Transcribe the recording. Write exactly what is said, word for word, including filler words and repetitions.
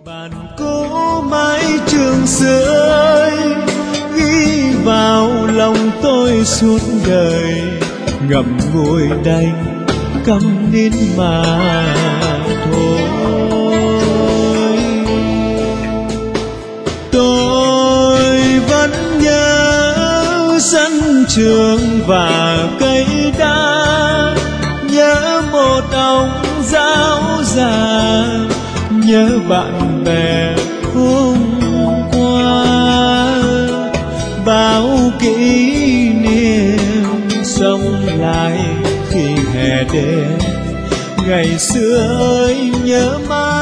Bạn cũ mái trường xưa ấy, ghi vào lòng tôi suốt đời, ngậm ngùi đành câm nín mà thôi. Tôi vẫn nhớ sân trường và cây đa, nhớ một ông giáo già, nhớ bạn bè hôm qua. Bao kỷ niệm sống lại khi hè đến, ngày xưa ơi nhớ mãi.